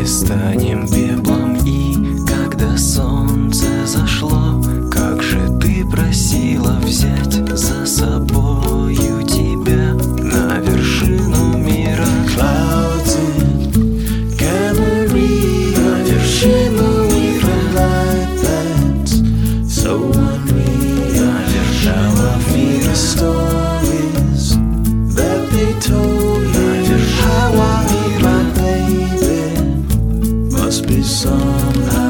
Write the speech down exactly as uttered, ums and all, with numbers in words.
вместе станем пеплом. И когда солнце зашло, как же ты просила взять за собою тебя на вершину мира. Clouds in Galilee, на вершину мира. Like that, so unreal. Now I feel the stories that they told me. How I meet my baby must be somehow.